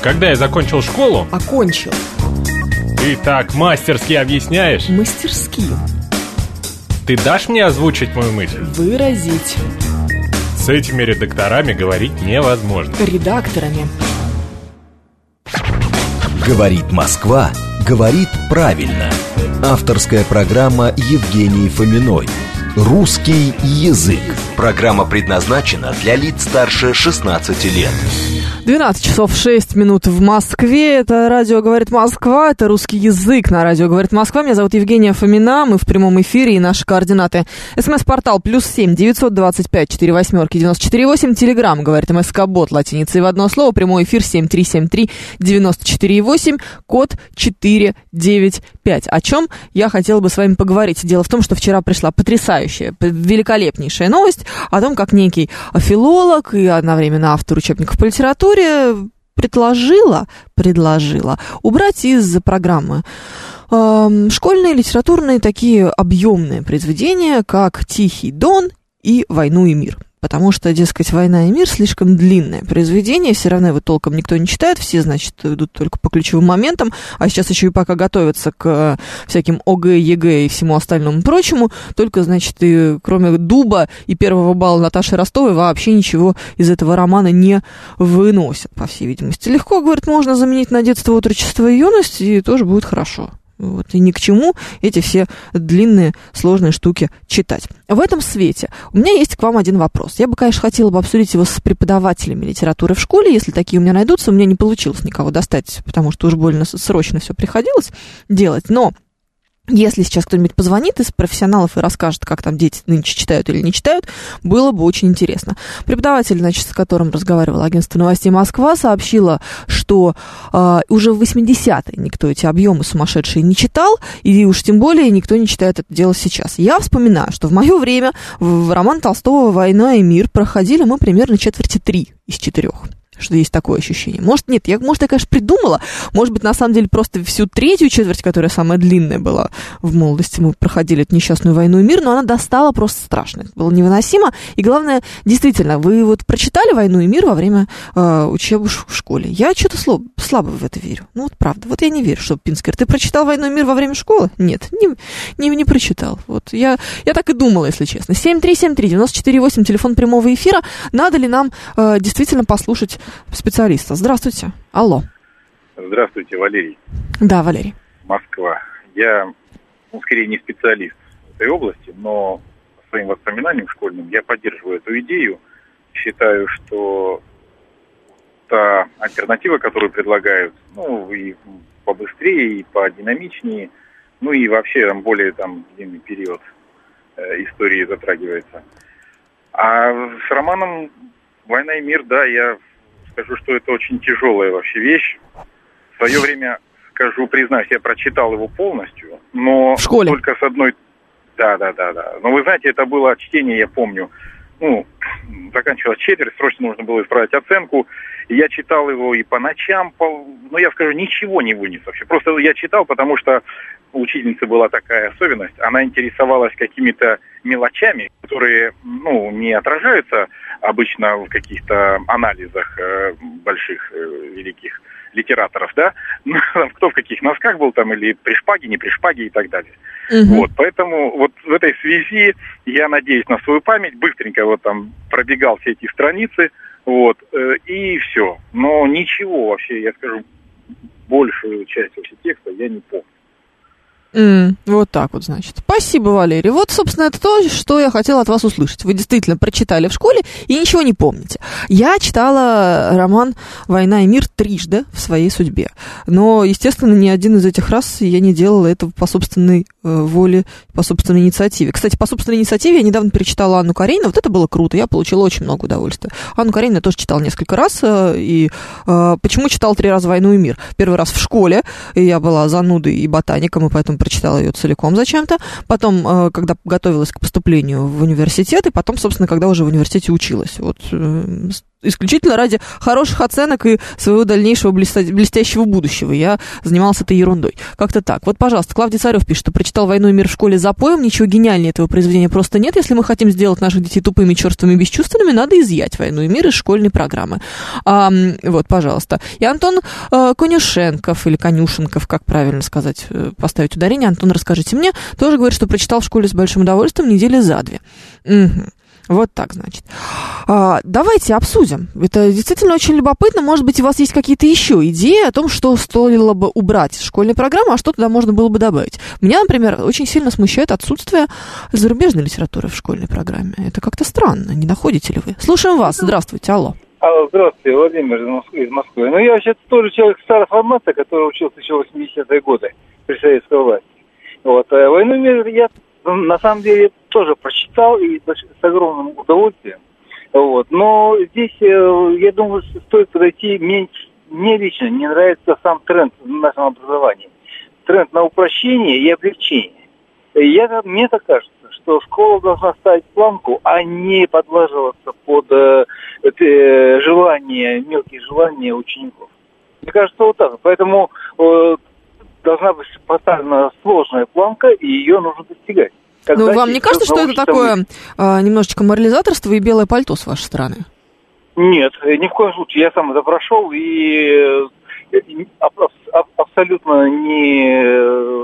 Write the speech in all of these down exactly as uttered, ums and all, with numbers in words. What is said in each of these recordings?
Когда я закончил школу... Окончил. Ты так мастерски объясняешь. Мастерски. Ты дашь мне озвучить мою мысль? Выразить. С этими редакторами говорить невозможно. Редакторами. Говорит Москва, говорит правильно. Авторская программа Евгении Фоминой. Русский язык. Программа предназначена для лиц старше шестнадцати лет. двенадцать часов шесть минут в Москве. Это радио «Говорит Москва», это русский язык на радио «Говорит Москва». Меня зовут Евгения Фомина, мы в прямом эфире и наши координаты. СМС-портал плюс семь девятьсот двадцать пять четыре восьмерки девяносто четыре восемь. Телеграмм «Говорит МСК-бот» латиницей в одно слово. Прямой эфир семь три семь три девяносто четыре восемь, код четыре девять пять. О чем я хотела бы с вами поговорить. Дело в том, что вчера пришла потрясающая, великолепнейшая новость о том, как некий филолог и одновременно автор учебников по литературе предложила, предложила убрать из программы э, школьные литературные такие объемные произведения, как «Тихий Дон» и «Войну и мир». Потому что, дескать, «Война и мир» слишком длинное произведение, все равно его толком никто не читает, все, значит, идут только по ключевым моментам, а сейчас еще и пока готовятся к всяким ОГЭ, ЕГЭ и всему остальному прочему, только, значит, и кроме дуба и первого балла Наташи Ростовой вообще ничего из этого романа не выносят, по всей видимости. Легко, говорит, можно заменить на детство, отрочество и юность, и тоже будет хорошо. Вот, и ни к чему эти все длинные, сложные штуки читать. В этом свете у меня есть к вам один вопрос. Я бы, конечно, хотела бы обсудить его с преподавателями литературы в школе. Если такие у меня найдутся, у меня не получилось никого достать, потому что уж больно срочно все приходилось делать. Но если сейчас кто-нибудь позвонит из профессионалов и расскажет, как там дети нынче читают или не читают, было бы очень интересно. Преподаватель, значит, с которым разговаривало агентство новостей «Москва», сообщила, что э, уже в восьмидесятые никто эти объемы сумасшедшие не читал, и уж тем более никто не читает это дело сейчас. Я вспоминаю, что в мое время в роман Толстого «Война и мир» проходили мы примерно четверти три из четырех. Что есть такое ощущение. Может, нет, я, может, я, конечно, придумала. Может быть, на самом деле, просто всю третью четверть, которая самая длинная была в молодости, мы проходили эту несчастную «Войну и мир», но она достала просто страшно. Это было невыносимо. И главное, действительно, вы вот прочитали «Войну и мир» во время э, учебы в школе. Я что-то слабо, слабо в это верю. Ну, вот правда. Вот я не верю, что Пинскер. Ты прочитал «Войну и мир» во время школы? Нет, не, не, не прочитал. Вот я, я так и думала, если честно. семь три семь три девяносто четыре восемь, телефон прямого эфира. Надо ли нам э, действительно послушать специалиста? Здравствуйте. Алло. Здравствуйте, Валерий. Да, Валерий. Москва. Я, ну, скорее не специалист в этой области, но своим воспоминаниям школьным я поддерживаю эту идею. Считаю, что та альтернатива, которую предлагают, ну, и побыстрее, и подинамичнее, ну, и вообще там более там длинный период э, истории затрагивается. А с романом «Война и мир», да, я скажу, что это очень тяжелая вообще вещь. В свое время, скажу, признаюсь, я прочитал его полностью, но в школе. Только с одной... Да, да, да, да. Но вы знаете, это было чтение, я помню, ну, заканчивалась четверть, срочно нужно было исправить оценку. И я читал его и по ночам, по... ну, я скажу, ничего не вынес вообще. Просто я читал, потому что у учительницы была такая особенность. Она интересовалась какими-то мелочами, которые, ну, не отражаются обычно в каких-то анализах э, больших, э, великих литераторов, да, ну, кто в каких носках был там, или при шпаге, не при шпаге и так далее. Угу. Вот, поэтому вот в этой связи я надеюсь на свою память, быстренько вот там пробегал все эти страницы, вот, э, и все. Но ничего вообще, я скажу, большую часть вообще текста я не помню. Mm, вот так вот, значит. Спасибо, Валерий. Вот, собственно, это то, что я хотела от вас услышать. Вы действительно прочитали в школе и ничего не помните. Я читала роман «Война и мир» трижды в своей судьбе. Но, естественно, ни один из этих раз я не делала этого по собственной э, воле, по собственной инициативе. Кстати, по собственной инициативе я недавно перечитала Анну Каренину. Вот это было круто, я получила очень много удовольствия. Анну Каренину я тоже читала несколько раз. Э, и э, почему читала три раза «Войну и мир»? Первый раз в школе, и я была занудой и ботаником, и поэтому прочитала ее целиком зачем-то. Потом, когда готовилась к поступлению в университет, и потом, собственно, когда уже в университете училась. Вот исключительно ради хороших оценок и своего дальнейшего блестящего будущего. Я занимался этой ерундой. Как-то так. Вот, пожалуйста, Клавдий Царев пишет, что прочитал «Войну и мир» в школе запоем. Ничего гениальнее этого произведения просто нет. Если мы хотим сделать наших детей тупыми, черствыми и бесчувственными, надо изъять «Войну и мир» из школьной программы. А, вот, пожалуйста. И Антон э, Конюшенков, или Конюшенков, как правильно сказать, э, поставить ударение. Антон, расскажите мне. Тоже говорит, что прочитал в школе с большим удовольствием недели за две. Угу. Вот так, значит. А, давайте обсудим. Это действительно очень любопытно. Может быть, у вас есть какие-то еще идеи о том, что стоило бы убрать из школьной программы, а что туда можно было бы добавить. Меня, например, очень сильно смущает отсутствие зарубежной литературы в школьной программе. Это как-то странно, не находите ли вы? Слушаем вас. Здравствуйте, алло. Алло, здравствуйте, Владимир из Москвы. Ну, я вообще тоже человек старой формации, который учился еще в восьмидесятые годы при советской власти. Вот. «Войну и мир» я на самом деле тоже прочитал и с огромным удовольствием. Вот. Но здесь, я думаю, стоит подойти, мне, мне лично не нравится сам тренд в нашем образовании. Тренд на упрощение и облегчение. Я, мне так кажется, что школа должна ставить планку, а не подваживаться под э, э, желания, мелкие желания учеников. Мне кажется, вот так. Поэтому э, должна быть поставлена сложная планка, и ее нужно достигать. Ну, вам не кажется, что это такое а, немножечко морализаторство и белое пальто с вашей стороны? Нет, ни в коем случае. Я сам это прошел и абсолютно не...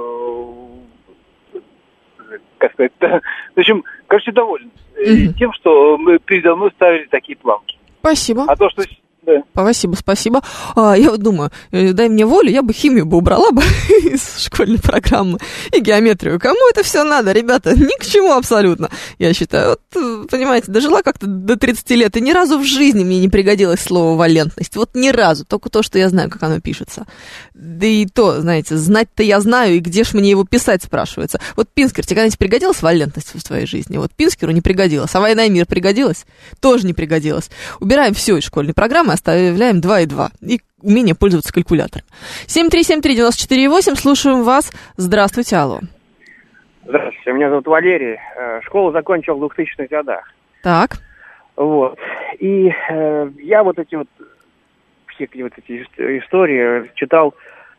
Как сказать? В общем, короче, доволен mm-hmm. тем, что мы передо мной ставили такие планки. Спасибо. А то, что... Да. Спасибо, спасибо. А, я вот думаю, дай мне волю, я бы химию бы убрала бы из школьной программы и геометрию. Кому это все надо, ребята? Ни к чему абсолютно, я считаю. Вот, понимаете, дожила как-то до тридцати лет, и ни разу в жизни мне не пригодилось слово «валентность». Вот ни разу, только то, что я знаю, как оно пишется. Да и то, знаете, знать-то я знаю, и где ж мне его писать, спрашивается. Вот Пинскер, тебе когда-нибудь пригодилась валентность в твоей жизни? Вот Пинскеру не пригодилась. А «Война и мир» пригодилась? Тоже не пригодилась. Убираем все из школьной программы, оставляем два и два. И умение пользоваться калькулятором. семь три семь три девять четыре восемь, слушаем вас. Здравствуйте, алло. Здравствуйте, меня зовут Валерий. Школу закончил в двухтысячных годах. Так. Вот. И э, я вот эти вот все вот эти истории читал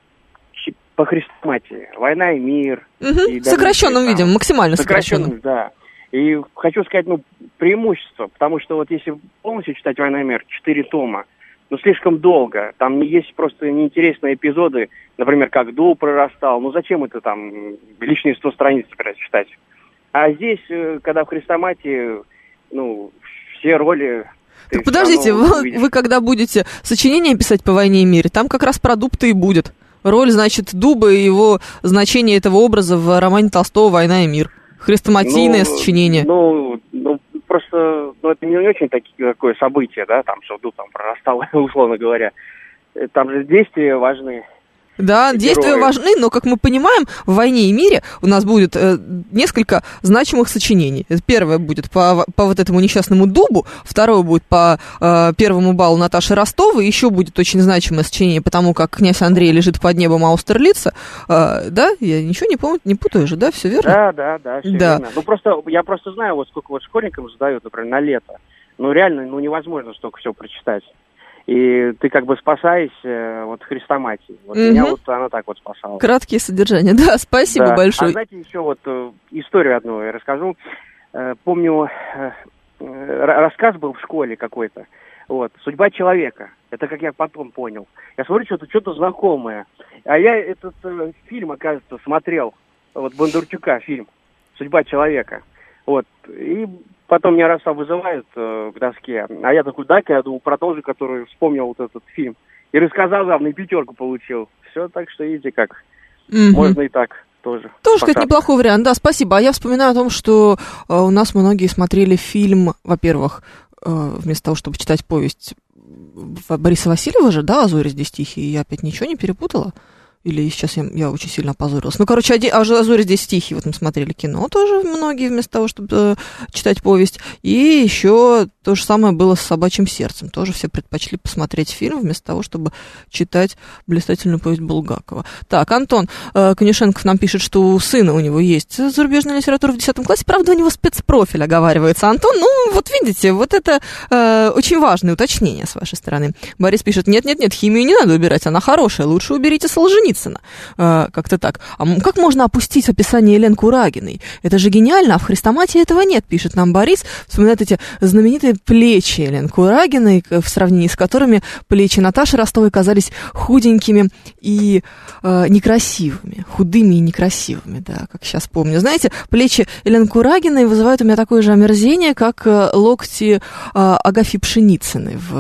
по хрестоматии. «Война и мир». Угу. И в сокращенном виде, максимально сокращенном. Да. И хочу сказать, ну, преимущество, потому что вот если полностью читать «Война и мир», четыре тома, ну, слишком долго. Там есть просто неинтересные эпизоды, например, как дуб прорастал. Ну, зачем это там лишние сто страниц читать? А здесь, когда в хрестоматии, ну, все роли... Так подождите, вы, вы когда будете сочинение писать по «Войне и мире», там как раз про дуб-то и будет. Роль, значит, дуба и его значение этого образа в романе Толстого «Война и мир». Хрестоматийное ну, сочинение. Ну, ну, просто, ну, это не очень таки, такое событие, да, там, что дуб там прорастал, условно говоря. Там же действия важны. Да, герои. Действия важны, но, как мы понимаем, в «Войне и мире» у нас будет э, несколько значимых сочинений. Первое будет по, по вот этому несчастному дубу, второе будет по э, первому балу Наташи Ростовой, еще будет очень значимое сочинение по тому, как князь Андрей лежит под небом Аустерлица. Э, да, я ничего не помню, не путаю же, да, все верно? Да, да, да, все да. верно. Ну, просто, я просто знаю, вот сколько вот школьникам задают, например, на лето. Ну, реально, ну, невозможно столько всего прочитать. И ты как бы спасаешься вот хрестоматией. Вот mm-hmm. меня вот она так вот спасала. Краткие содержания, да, спасибо да. большое. А знаете, еще вот э, историю одну я расскажу. Э, помню, э, э, рассказ был в школе какой-то. Вот, «Судьба человека». Это как я потом понял. Я смотрю, что-то что-то знакомое. А я этот э, фильм, оказывается, смотрел. Вот Бондарчука фильм «Судьба человека». Вот, и потом меня раз там вызывают э, к доске, а я такой, дай-ка, я думаю, про тот же, который вспомнил вот этот фильм. И рассказал, главное, и пятерку получил. Все, так что видите как. Mm-hmm. Можно и так тоже. Тоже, кстати, неплохой вариант, да, спасибо. А я вспоминаю о том, что э, у нас многие смотрели фильм, во-первых, э, вместо того, чтобы читать повесть Бориса Васильева же, да, «А зори здесь тихие», я опять ничего не перепутала? Или сейчас я, я очень сильно опозорилась. Ну, короче, а «Азори здесь тихий», вот мы смотрели кино тоже многие вместо того, чтобы э, читать повесть. И еще то же самое было с «Собачьим сердцем». Тоже все предпочли посмотреть фильм вместо того, чтобы читать блистательную повесть Булгакова. Так, Антон э, Конюшенков нам пишет, что у сына у него есть зарубежная литература в десятом классе. Правда, у него спецпрофиль оговаривается. Антон, ну, вот видите, вот это э, очень важное уточнение с вашей стороны. Борис пишет, нет-нет-нет, химию не надо убирать, она хорошая, лучше уберите Солженицына. Э, как-то так. А как можно опустить описание Елен Курагиной? Это же гениально, а в «Хрестоматии» этого нет, пишет нам Борис. Вспоминает эти знаменитые плечи Елен Курагиной, в сравнении с которыми плечи Наташи Ростовой казались худенькими и э, некрасивыми. Худыми и некрасивыми, да, как сейчас помню. Знаете, плечи Елен Курагиной вызывают у меня такое же омерзение, как э, локти э, Агафьи Пшеницыной в,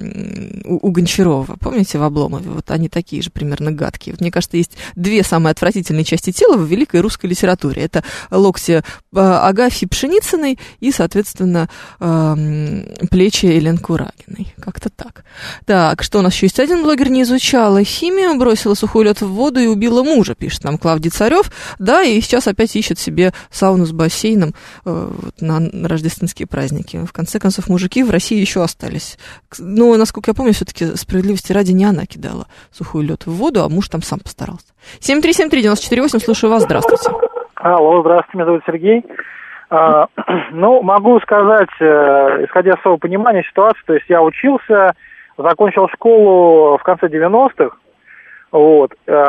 э, у, у Гончарова. Помните, в «Обломове»? Вот они такие же примерно гадкие. Вот, мне кажется, есть две самые отвратительные части тела в великой русской литературе. Это локти э, Агафьи Пшеницыной и, соответственно, э, плечи Елен Курагиной. Как-то так. Так, что у нас еще есть? Один блогер не изучала химию, бросила сухой лед в воду и убила мужа, пишет нам Клавдий Царев. Да, и сейчас опять ищет себе сауну с бассейном э, вот, на рождественские праздники. В конце концов, мужики в России еще остались. Но, насколько я помню, все-таки справедливости ради не она кидала сухой лед в воду, а муж там сам постарался. семь три семь три девять четыре восемь, слушаю вас, здравствуйте. Алло, здравствуйте, меня зовут Сергей. А, ну, могу сказать, исходя из своего понимания ситуации, то есть я учился, закончил школу в конце девяностых, вот,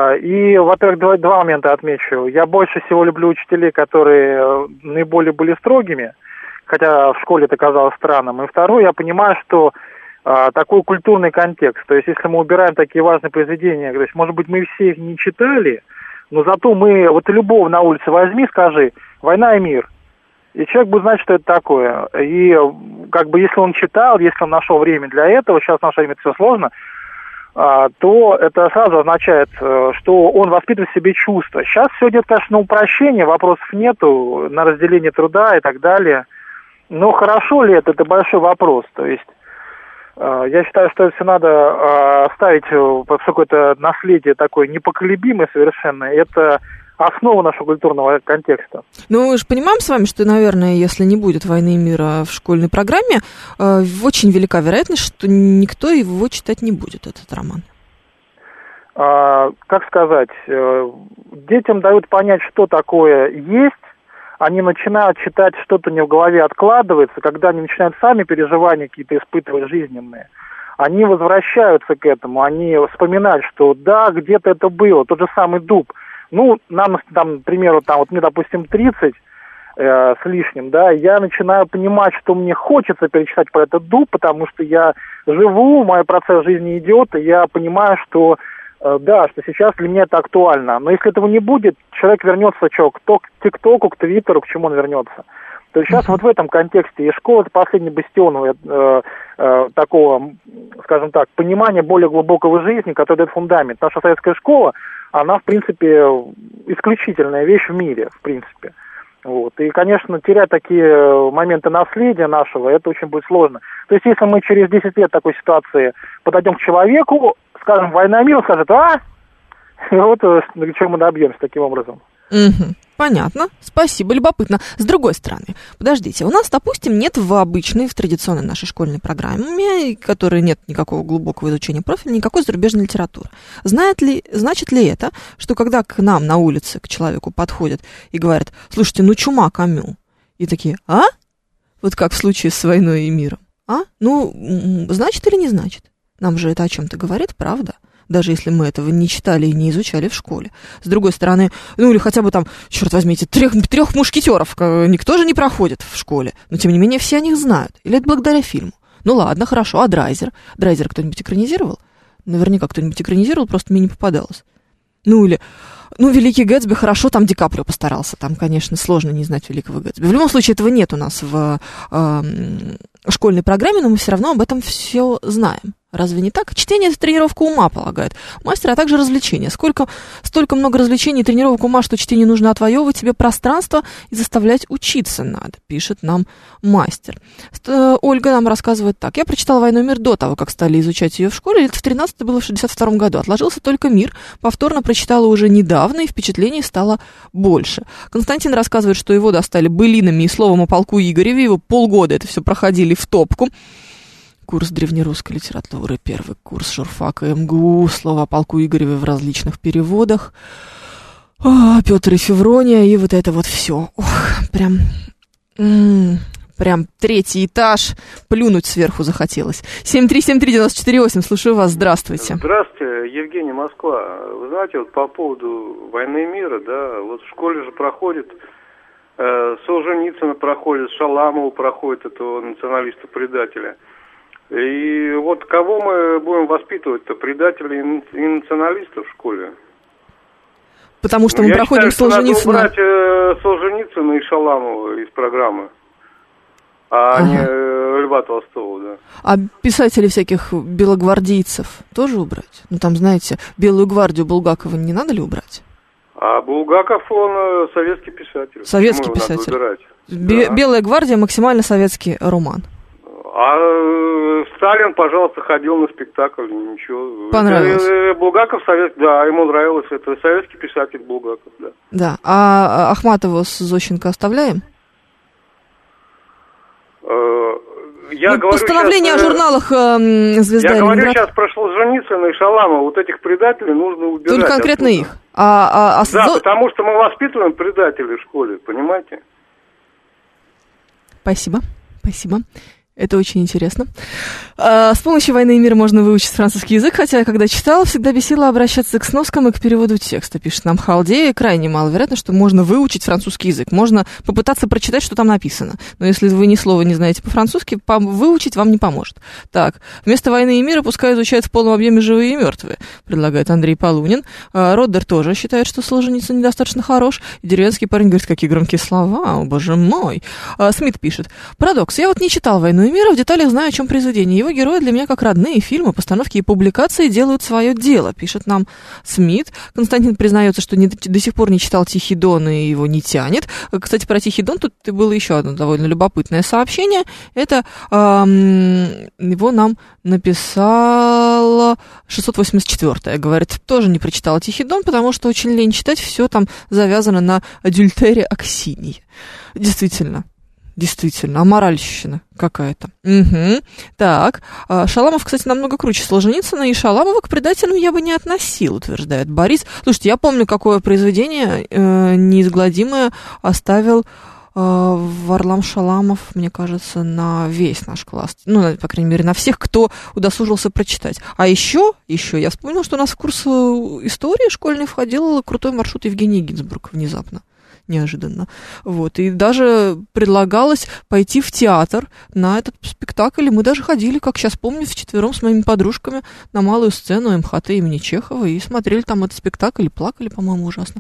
и, во-первых, два, два момента отмечу. Я больше всего люблю учителей, которые наиболее были строгими, хотя в школе это казалось странным. И второе, я понимаю, что а, такой культурный контекст, то есть если мы убираем такие важные произведения, то есть, может быть, мы все их не читали, но зато мы, вот любого на улице возьми, скажи, «Война и мир», и человек будет знать, что это такое. И как бы если он читал, если он нашел время для этого, сейчас в наше время это все сложно, то это сразу означает, что он воспитывает в себе чувства. Сейчас все идет, конечно, на упрощение, вопросов нету, на разделение труда и так далее. Но хорошо ли это, это большой вопрос. То есть я считаю, что это все надо оставить в какое-то наследие такое непоколебимое совершенно. Это основа нашего культурного контекста. Ну, мы же понимаем с вами, что, наверное, если не будет «Войны и мира» в школьной программе, э, очень велика вероятность, что никто его читать не будет, этот роман. А, как сказать, э, детям дают понять, что такое есть, они начинают читать, что-то у них в голове откладывается, когда они начинают сами переживания какие-то испытывать жизненные, они возвращаются к этому, они вспоминают, что да, где-то это было, тот же самый дуб. Ну, нам, там, к примеру, там, вот мне, допустим, тридцать э, с лишним, да, я начинаю понимать, что мне хочется перечитать про этот дуб, потому что я живу, мой процесс жизни идет, и я понимаю, что, э, да, что сейчас для меня это актуально. Но если этого не будет, человек вернется что, кто к ТикТоку, к Твиттеру, к чему он вернется. То есть сейчас вот в этом контексте, и школа — это последний бастион э, э, такого, скажем так, понимания более глубокого жизни, который дает фундамент. Наша советская школа, она, в принципе, исключительная вещь в мире, в принципе. Вот. И, конечно, терять такие моменты наследия нашего, это очень будет сложно. То есть, если мы через десять лет такой ситуации подойдем к человеку, скажем, «Война и мир», он скажет: «А?» И вот чего мы добьемся таким образом. Угу. Понятно, спасибо, любопытно. С другой стороны, подождите, у нас, допустим, нет в обычной, в традиционной нашей школьной программе, в которой нет никакого глубокого изучения профиля, никакой зарубежной литературы. Знает ли, значит ли это, что когда к нам на улице, к человеку подходят и говорят: «Слушайте, ну чума Камю», и такие: «А?» Вот как в случае с «Войной и миром». А? Ну, значит или не значит? Нам же это о чем-то говорит, правда? Даже если мы этого не читали и не изучали в школе. С другой стороны, ну или хотя бы там, черт возьми, эти трех, трех мушкетеров никто же не проходит в школе, но тем не менее все о них знают. Или это благодаря фильму? Ну ладно, хорошо, а Драйзер? Драйзер кто-нибудь экранизировал? Наверняка кто-нибудь экранизировал, просто мне не попадалось. Ну или, ну, «Великий Гэтсби», хорошо, там Ди Каприо постарался, там, конечно, сложно не знать «Великого Гэтсби». В любом случае, этого нет у нас в э, школьной программе, но мы все равно об этом все знаем. Разве не так? Чтение – это тренировка ума, полагает мастер, а также развлечения. Сколько, столько много развлечений и тренировок ума, что чтение нужно отвоевывать себе пространство и заставлять учиться надо, пишет нам мастер. Ольга нам рассказывает так. Я прочитала «Войну и мир» до того, как стали изучать ее в школе. Лет в тринадцать, это было в шестьдесят втором году. Отложился только «Мир». Повторно прочитала уже недавно, и впечатлений стало больше. Константин рассказывает, что его достали былинами и словом о полку Игореве. Его полгода это все проходили в топку. Курс древнерусской литературы, первый курс журфака МГУ, слово о полку Игореве в различных переводах. О, Петр и Феврония, и вот это вот все. Ох, прям, м-м, прям третий этаж, плюнуть сверху захотелось. семь три семь три девять четыре восемь, слушаю вас, здравствуйте. Здравствуйте, Евгений, Москва. Вы знаете, вот по поводу «Войны и мира», да, вот в школе же проходит, э, Солженицына проходит, Шаламова проходит, этого националиста-предателя. И вот кого мы будем воспитывать-то, предателей и националистов в школе? Потому что ну, мы проходим считаю, Солженицына. Надо убрать э, Солженицына и Шаламова из программы, а ага. не э, Льва Толстого, да. А писателей всяких белогвардейцев тоже убрать? Ну, там, знаете, Белую гвардию Булгакова не надо ли убрать? А Булгаков, он э, советский писатель. Советский писатель. Бе- да. Белая гвардия максимально советский роман. А э, Сталин, пожалуйста, ходил на спектакль, ничего. Понравилось? Это, Булгаков, совет, да, ему нравилось. Это советский писатель Булгаков, да. Да. А Ахматову с Зощенко оставляем? Э, я ну, говорю постановление сейчас, о журналах э, «Звезда» Я говорю Ленинград. сейчас про Солженицына и Шаламова. Вот этих предателей нужно убирать. Только конкретно оттуда. их. А, а, а да, Зо... потому что мы воспитываем предателей в школе, понимаете? Спасибо, спасибо. Это очень интересно. С помощью «Войны и мира» можно выучить французский язык, хотя, когда читала, всегда бесило обращаться к сноскам и к переводу текста, пишет нам Халдея. Крайне маловероятно, что можно выучить французский язык. Можно попытаться прочитать, что там написано. Но если вы ни слова не знаете по-французски, выучить вам не поможет. Так, вместо «Войны и мира» пускай изучают в полном объеме «Живые и мертвые», предлагает Андрей Полунин. Роддер тоже считает, что Солженицын недостаточно хорош. И деревенский парень говорит, какие громкие слова, о, боже мой. Смит пишет. Парадокс. Я вот не читал «Войну и мира», в деталях знаю, о чем произведение. Его герои для меня как родные. Фильмы, постановки и публикации делают свое дело, пишет нам Смит. Константин признается, что не, до сих пор не читал «Тихий Дон» и его не тянет. Кстати, про «Тихий Дон» тут было еще одно довольно любопытное сообщение. Это эм, его нам написала шестьсот восемьдесят четвёртая. Говорит, тоже не прочитала «Тихий Дон», потому что очень лень читать, все там завязано на адюльтере Аксиньи. Действительно. Действительно, аморальщина какая-то. Угу. Так, Шаламов, кстати, намного круче Солженицына, и Шаламова к предателям я бы не относил, утверждает Борис. Слушайте, я помню, какое произведение э, неизгладимое оставил э, Варлам Шаламов, мне кажется, на весь наш класс. Ну, по крайней мере, на всех, кто удосужился прочитать. А еще, еще я вспомнила, что у нас в курс истории школьной входил крутой маршрут Евгений Гинзбург внезапно. Неожиданно. Вот. И даже предлагалось пойти в театр на этот спектакль. И мы даже ходили, как сейчас помню, вчетвером с моими подружками на малую сцену эм ха тэ имени Чехова и смотрели там этот спектакль и плакали, по-моему, ужасно.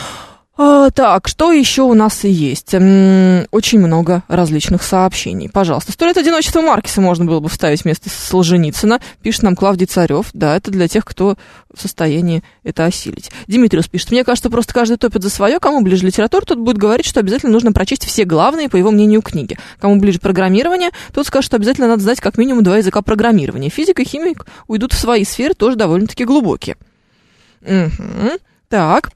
А, так, что еще у нас есть? М-м, очень много различных сообщений. Пожалуйста. «Сто лет одиночества» Маркеса можно было бы вставить вместо Солженицына. Пишет нам Клавдий Царев. Да, это для тех, кто в состоянии это осилить. Димитриус пишет. Мне кажется, просто каждый топит за свое. Кому ближе литература, тот будет говорить, что обязательно нужно прочесть все главные, по его мнению, книги. Кому ближе программирование, тот скажет, что обязательно надо знать как минимум два языка программирования. Физика и химик уйдут в свои сферы, тоже довольно-таки глубокие. Угу. Так.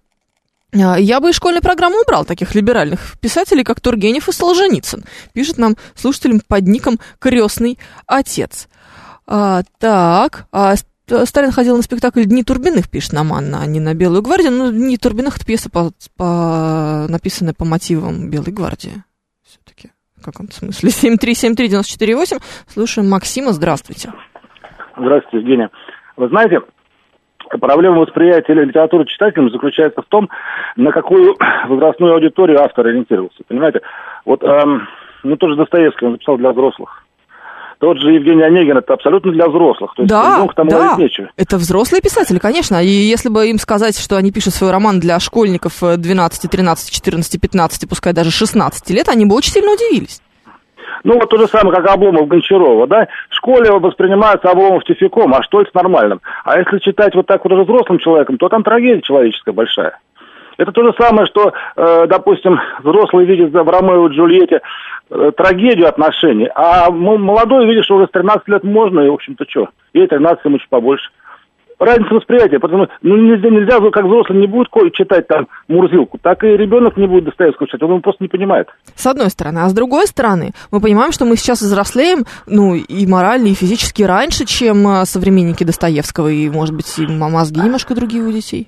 Я бы из школьной программы убрал таких либеральных писателей, как Тургенев и Солженицын, пишет нам слушателям под ником «Крестный отец». А, так, а, Сталин ходил на спектакль «Дни Турбиных», пишет нам Анна, а не на «Белую гвардию». Ну, «Дни Турбиных» — это пьеса, по, по, написанная по мотивам «Белой гвардии». Все-таки, в каком-то смысле. семь три семь три девять четыре восемь. Слушаем Максима. Здравствуйте. Здравствуйте, Евгения. Вы знаете, проблема восприятия литературы читателям заключается в том, на какую возрастную аудиторию автор ориентировался. Понимаете? Вот, эм, ну, тоже Достоевский, он написал для взрослых. Тот же Евгений Онегин, это абсолютно для взрослых. То есть, да, там да, нечего. Это взрослые писатели, конечно. И если бы им сказать, что они пишут свой роман для школьников двенадцати, тринадцати, четырнадцати, пятнадцати, пускай даже шестнадцати лет, они бы очень сильно удивились. Ну, вот то же самое, как Обломов Гончарова, да? В школе воспринимается Обломов тюфяком, а Штольц нормальным. А если читать вот так вот уже взрослым человеком, то там трагедия человеческая большая. Это то же самое, что, э, допустим, взрослый видит в Ромео и Джульетте э, трагедию отношений, а молодой видишь, что уже с тринадцати лет можно, и, в общем-то, что? Ей тринадцать, ему чуть побольше. Разница восприятия, потому что ну, нельзя, нельзя, как взрослый не будет читать там Мурзилку, так и ребенок не будет Достоевского читать, он его просто не понимает. С одной стороны. А с другой стороны, мы понимаем, что мы сейчас взрослеем, ну, и морально, и физически раньше, чем современники Достоевского, и, может быть, и мозги немножко другие у детей.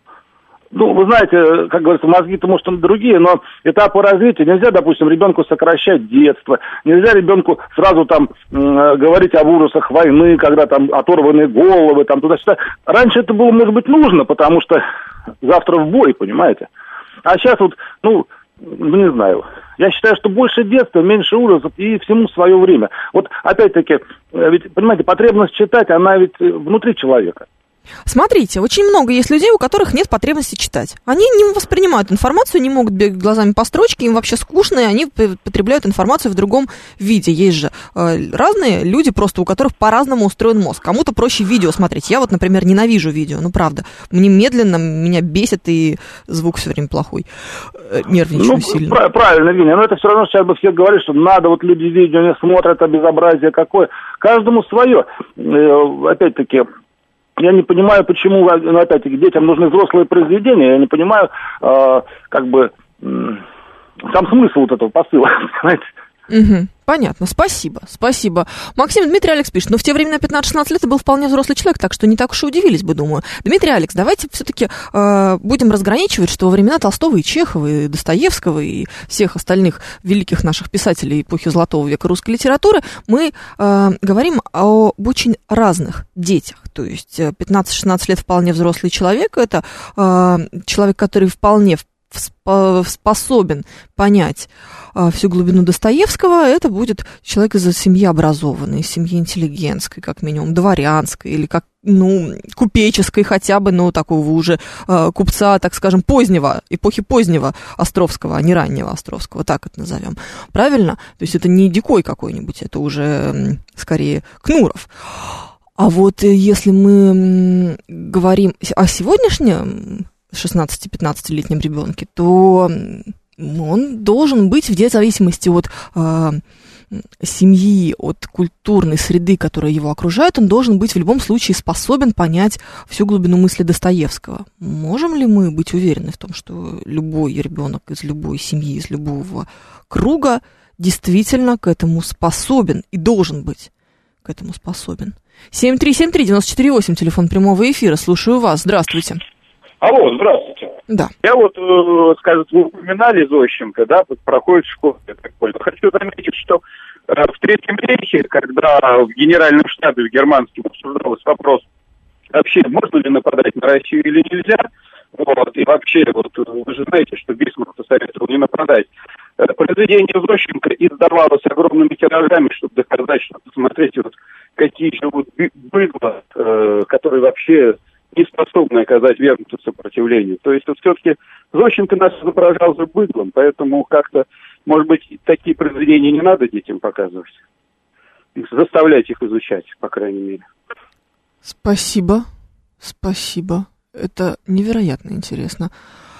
Ну, вы знаете, как говорится, мозги-то, может, он другие, но этапы развития нельзя, допустим, ребенку сокращать детство, нельзя ребенку сразу там э, говорить об ужасах войны, когда там оторванные головы, там туда-сюда. Раньше это было, может быть, нужно, потому что завтра в бой, понимаете. А сейчас вот, ну, ну, не знаю. Я считаю, что больше детства, меньше ужасов и всему свое время. Вот, опять-таки, ведь, понимаете, потребность читать, она ведь внутри человека. Смотрите, очень много есть людей, у которых нет потребности читать. Они не воспринимают информацию, не могут бегать глазами по строчке, им вообще скучно, и они потребляют информацию в другом виде. Есть же э, разные люди, просто у которых по-разному устроен мозг. Кому-то проще видео смотреть. Я вот, например, ненавижу видео, ну правда. Мне медленно, меня бесит, и звук все время плохой. Э, нервничаю ну, сильно. Пр- правильно, Виня, но это все равно сейчас бы все говорят, что надо, вот люди видео не смотрят, а безобразие какое. Каждому свое. Э, опять-таки... Я не понимаю, почему, ну, опять-таки, детям нужны взрослые произведения. Я не понимаю, э, как бы, э, сам смысл вот этого посыла, понимаете? Угу, понятно, спасибо, спасибо. Максим, Дмитрий Алекс пишет, но в те времена пятнадцать-шестнадцать лет это был вполне взрослый человек, так что не так уж и удивились бы, думаю. Дмитрий Алекс, давайте все-таки э, будем разграничивать, что во времена Толстого и Чехова, и Достоевского, и всех остальных великих наших писателей эпохи Золотого века русской литературы мы э, говорим об очень разных детях. То есть пятнадцать-шестнадцать лет вполне взрослый человек, это э, человек, который вполне способен понять а, всю глубину Достоевского, это будет человек из семьи образованной, из семьи интеллигентской, как минимум, дворянской, или как, ну, купеческой хотя бы, но такого уже а, купца, так скажем, позднего, эпохи позднего Островского, а не раннего Островского, так это назовем. Правильно? То есть это не Дикой какой-нибудь, это уже скорее Кнуров. А вот если мы говорим о сегодняшнем шестнадцати-пятнадцатилетнем ребенке, то он должен быть, вне зависимости от э, семьи, от культурной среды, которая его окружает, он должен быть в любом случае способен понять всю глубину мысли Достоевского. Можем ли мы быть уверены в том, что любой ребенок из любой семьи, из любого круга действительно к этому способен и должен быть к этому способен? семь три семь три девять четыре восемь, телефон прямого эфира, слушаю вас, здравствуйте. Алло, здравствуйте. Да. Я вот, э, скажем, вы упоминали Зощенко, да, проходит школу, я так понял. Хочу заметить, что э, в Третьем рейхе, когда в генеральном штабе в германском обсуждался вопрос, вообще можно ли нападать на Россию или нельзя, вот, и вообще, вот, вы же знаете, что Бисмарк посоветовал не нападать. Э, произведение Зощенко издавалось огромными тиражами, чтобы доказать, что, посмотрите, вот, какие живут быдла, э, которые вообще... не способны оказать верное сопротивление. То есть вот все-таки Зощенко нас изображал за быдлом, поэтому как-то, может быть, такие произведения не надо детям показывать. Заставлять их изучать, по крайней мере. Спасибо, спасибо. Это невероятно интересно.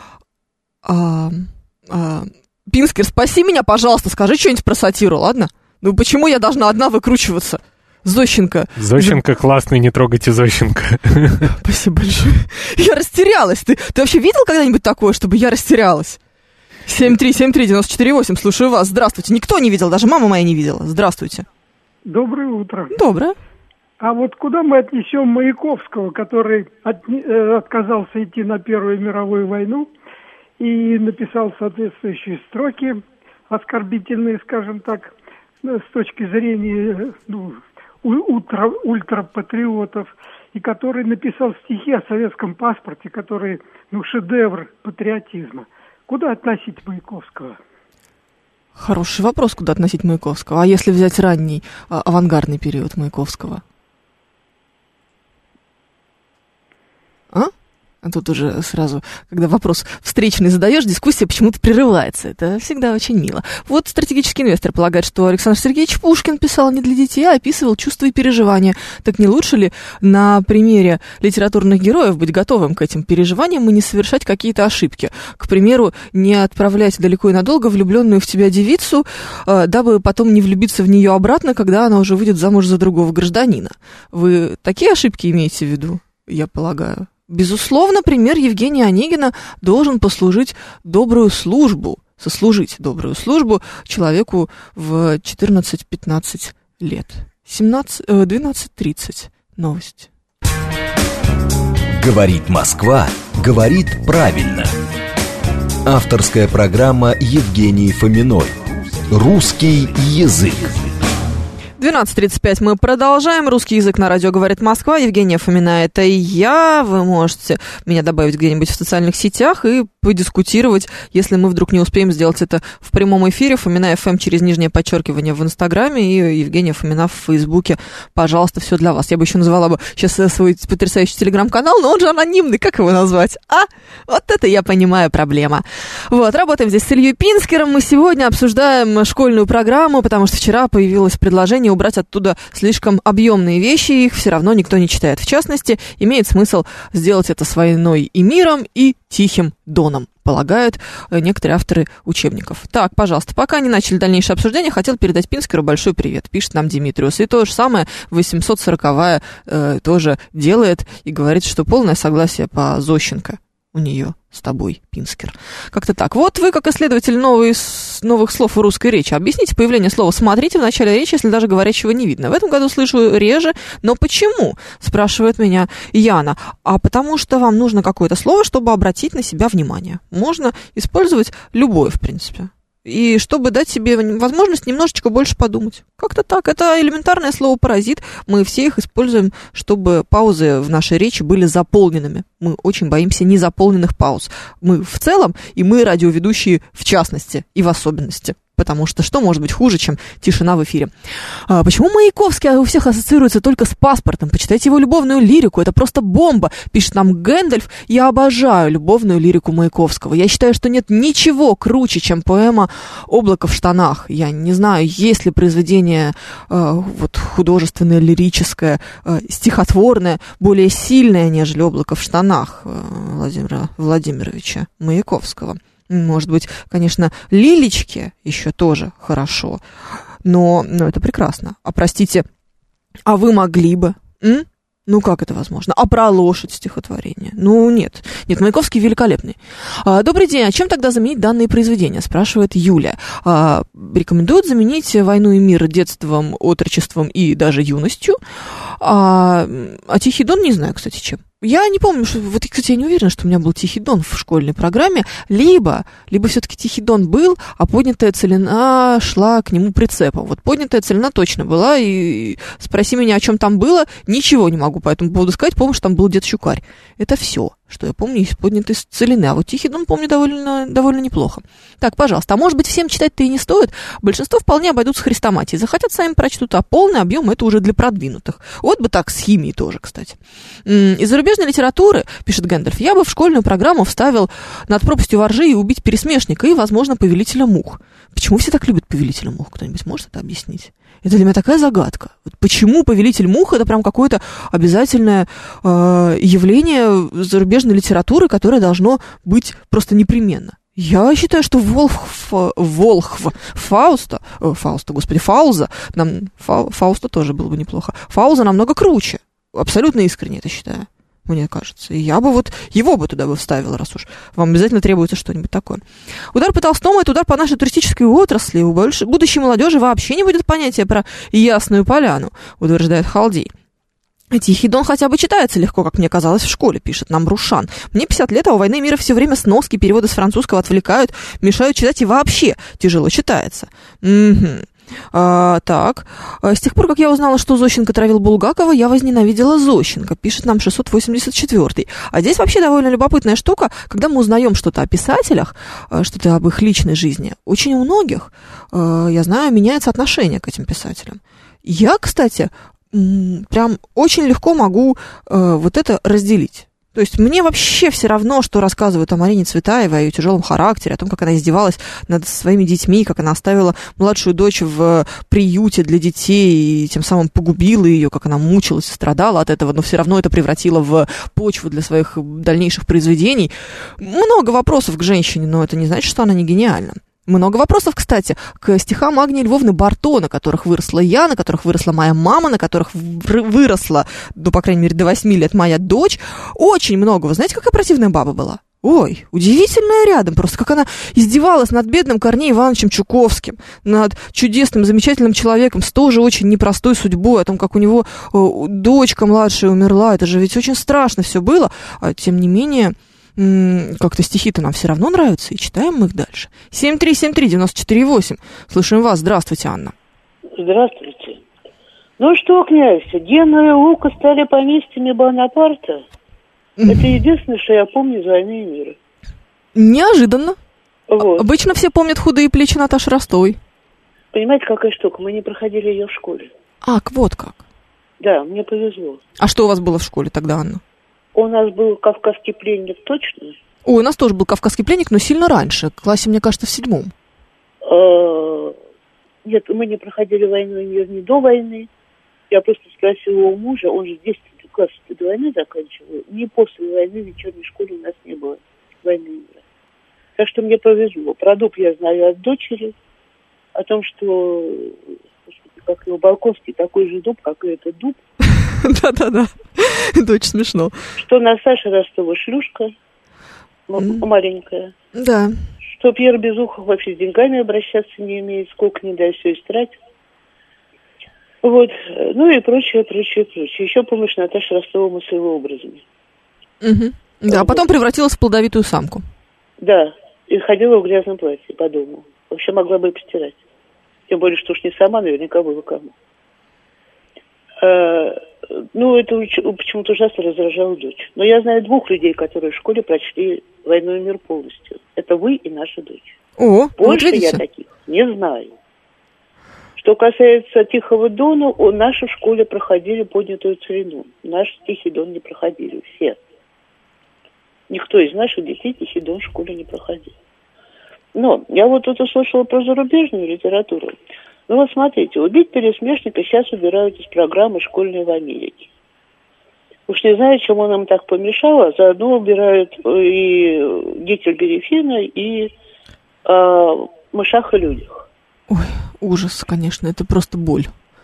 А, а, Пинскер, спаси меня, пожалуйста, скажи что-нибудь про сатиру, ладно? Ну почему я должна одна выкручиваться? Зощенко. Зощенко классный, не трогайте Зощенко. Спасибо большое. Я растерялась. Ты, ты вообще видел когда-нибудь такое, чтобы я растерялась? семь три семь три девять четыре восемь, слушаю вас. Здравствуйте. Никто не видел, даже мама моя не видела. Здравствуйте. Доброе утро. Доброе. А вот куда мы отнесем Маяковского, который от, э, отказался идти на Первую мировую войну и написал соответствующие строки, оскорбительные, скажем так, с точки зрения, ну, ультра, ультрапатриотов, и который написал стихи о советском паспорте, который, ну, шедевр патриотизма. Куда относить Маяковского? Хороший вопрос, куда относить Маяковского. А если взять ранний, а, авангардный период Маяковского? А? А тут уже сразу, когда вопрос встречный задаешь, дискуссия почему-то прерывается. Это всегда очень мило. Вот стратегический инвестор полагает, что Александр Сергеевич Пушкин писал не для детей, а описывал чувства и переживания. Так не лучше ли на примере литературных героев быть готовым к этим переживаниям и не совершать какие-то ошибки? К примеру, не отправлять далеко и надолго влюбленную в тебя девицу, дабы потом не влюбиться в нее обратно, когда она уже выйдет замуж за другого гражданина. Вы такие ошибки имеете в виду, я полагаю? Безусловно, пример Евгения Онегина должен послужить добрую службу, сослужить добрую службу человеку в четырнадцать-пятнадцать лет. двенадцать тридцать. Новости. Говорит Москва, говорит правильно. Авторская программа Евгении Фоминой. Русский язык. двенадцать тридцать пять мы продолжаем. Русский язык на радио «Говорит Москва». Евгения Фомина, это я. Вы можете меня добавить где-нибудь в социальных сетях и подискутировать, если мы вдруг не успеем сделать это в прямом эфире. Фомина ФМ через нижнее подчеркивание в Инстаграме и Евгения Фомина в Фейсбуке. Пожалуйста, все для вас. Я бы еще назвала бы сейчас свой потрясающий телеграм-канал, но он же анонимный. Как его назвать? А? Вот это я понимаю проблема. Вот, работаем здесь с Ильей Пинскером. Мы сегодня обсуждаем школьную программу, потому что вчера появилось предложение убрать оттуда слишком объемные вещи, их все равно никто не читает. В частности, имеет смысл сделать это с «Войной и миром» и «Тихим доном», полагают некоторые авторы учебников. Так, пожалуйста, пока не начали дальнейшее обсуждение, хотел передать Пинскеру большой привет, пишет нам Димитриус. И то же самое восемьсот сороковая э, тоже делает и говорит, что полное согласие по Зощенко у нее с тобой, Пинскер. Как-то так. Вот вы, как исследователь новых, новых слов в русской речи, объясните появление слова «смотрите» в начале речи, если даже говорящего не видно. В этом году слышу реже, но почему? Спрашивает меня Яна. А потому что вам нужно какое-то слово, чтобы обратить на себя внимание. Можно использовать любое, в принципе. И чтобы дать себе возможность немножечко больше подумать. Как-то так. Это элементарное слово «паразит». Мы все их используем, чтобы паузы в нашей речи были заполненными. Мы очень боимся незаполненных пауз. Мы в целом, и мы, радиоведущие, в частности и в особенности. Потому что что может быть хуже, чем тишина в эфире? А почему Маяковский у всех ассоциируется только с паспортом? Почитайте его любовную лирику, это просто бомба, пишет нам Гэндальф. Я обожаю любовную лирику Маяковского. Я считаю, что нет ничего круче, чем поэма «Облако в штанах». Я не знаю, есть ли произведение э, вот, художественное, лирическое, э, стихотворное, более сильное, нежели «Облако в штанах» э, Владимира Владимировича Маяковского. Может быть, конечно, лилечки еще тоже хорошо, но, но это прекрасно. А простите, а вы могли бы? М? Ну, как это возможно? А про лошадь стихотворение? Ну, нет. Нет, Маяковский великолепный. А, добрый день. А чем тогда заменить данные произведения? Спрашивает Юля. А, рекомендуют заменить «Войну и мир» детством, отрочеством и даже юностью. А, а «Тихий дон» не знаю, кстати, чем. Я не помню, что, вот, кстати, я не уверена, что у меня был «Тихий дон» в школьной программе, либо, либо все-таки «Тихий дон» был, а поднятая целина шла к нему прицепом. Вот поднятая целина точно была, и спроси меня, о чем там было, ничего не могу по этому поводу сказать, помню, что там был дед Щукарь. Это все, что я помню из поднятой целины, а вот «Тихий дон» помню довольно, довольно неплохо. Так, пожалуйста, а может быть, всем читать-то и не стоит? Большинство вполне обойдутся хрестоматией, захотят, сами прочтут, а полный объем это уже для продвинутых. Вот бы так с химией тоже, кстати. Из зарубежной литературы, пишет Гэндальф, я бы в школьную программу вставил «Над пропастью воржи» и «Убить пересмешника» и, возможно, «Повелителя мух». Почему все так любят «Повелителя мух»? Кто-нибудь может это объяснить? Это для меня такая загадка. Вот почему «Повелитель мух» — это прям какое-то обязательное э, явление зарубежной литературы, которое должно быть просто непременно. Я считаю, что Волхв, Волхв Фауста, э, Фауста, господи, Фауза, нам, Фа, Фауста тоже было бы неплохо, Фауза намного круче. Абсолютно искренне это считаю, мне кажется. И я бы вот его бы туда бы вставила, раз уж вам обязательно требуется что-нибудь такое. Удар по Толстому — это удар по нашей туристической отрасли. У будущей молодежи вообще не будет понятия про Ясную Поляну, утверждает Халдей. «Тихий дон» хотя бы читается легко, как мне казалось в школе, пишет нам Рушан. Мне пятьдесят лет, а у «Войны и мира» все время сноски, переводы с французского отвлекают, мешают читать и вообще тяжело читается. Угу. А, так, с тех пор, как я узнала, что Зощенко травил Булгакова, я возненавидела Зощенко, пишет нам шестьсот восемьдесят четвёртый. А здесь вообще довольно любопытная штука, когда мы узнаем что-то о писателях, что-то об их личной жизни. Очень у многих, я знаю, меняется отношение к этим писателям. Я, кстати, прям очень легко могу вот это разделить. То есть мне вообще все равно, что рассказывают о Марине Цветаевой, о ее тяжелом характере, о том, как она издевалась над своими детьми, как она оставила младшую дочь в приюте для детей и тем самым погубила ее, как она мучилась и страдала от этого, но все равно это превратило в почву для своих дальнейших произведений. Много вопросов к женщине, но это не значит, что она не гениальна. Много вопросов, кстати, к стихам Агнии Львовны Барто, на которых выросла я, на которых выросла моя мама, на которых выросла, ну, по крайней мере, до восьми лет моя дочь. Очень много. Вы знаете, какая противная баба была? Ой, удивительная рядом. Просто как она издевалась над бедным Корнеем Ивановичем Чуковским, над чудесным, замечательным человеком с тоже очень непростой судьбой, о том, как у него о, дочка младшая умерла. Это же ведь очень страшно все было. А тем не менее... Как-то стихи-то нам все равно нравятся, и читаем мы их дальше. семь три семь три девять четыре восемь. Слушаем вас. Здравствуйте, Анна. Здравствуйте. Ну что, князь, Гена и Лука стали поместьями Бонапарта. Это единственное, что я помню из «Войны и мира». Неожиданно. Вот. Обычно все помнят худые плечи Наташи Ростовой. Понимаете, какая штука? Мы не проходили ее в школе. Ах, вот как. Да, мне повезло. А что у вас было в школе тогда, Анна? У нас был «Кавказский пленник», точно? Ой, у нас тоже был «Кавказский пленник», но сильно раньше, в классе, мне кажется, в седьмом. Нет, мы не проходили «Войну и мир» не до войны. Я просто спросила у мужа, он же десять классов до войны заканчивал. Ни после войны в вечерней школе у нас не было «Войны и мира». Так что мне повезло. Про дуб я знаю от дочери, о том, что, как его, Балковский такой же дуб, как и этот дуб. Да-да-да, это очень смешно. Что Настасья Ростова шлюшка, маленькая. Да. Что Пьер Безухов вообще с деньгами обращаться не имеет, сколько не дай, все истратит. Вот, ну и прочее, прочее, прочее. Еще помнишь Наташа Ростова мы с его образами. Угу. Да, а потом превратилась в плодовитую самку. Да, и ходила в грязном платье по дому. Вообще могла бы и постирать. Тем более, что уж не сама, наверняка было кому. Ну, это почему-то ужасно раздражало дочь. Но я знаю двух людей, которые в школе прочли «Войну и мир» полностью. Это вы и наша дочь. О, больше вот я таких не знаю. Что касается «Тихого дона», у нашей в школе проходили «Поднятую целину». Наш «Тихий дон» не проходили все. Никто из наших детей «Тихий дон» в школе не проходил. Но я вот тут услышала про зарубежную литературу. Ну вот смотрите, «Убить пересмешника» сейчас убирают из программы школьной в Америке. Уж не знаю, чему нам так помешало, заодно убирают и Гекльберри Финна, и э, «Мышах и людях». Ой, ужас, конечно, это просто боль.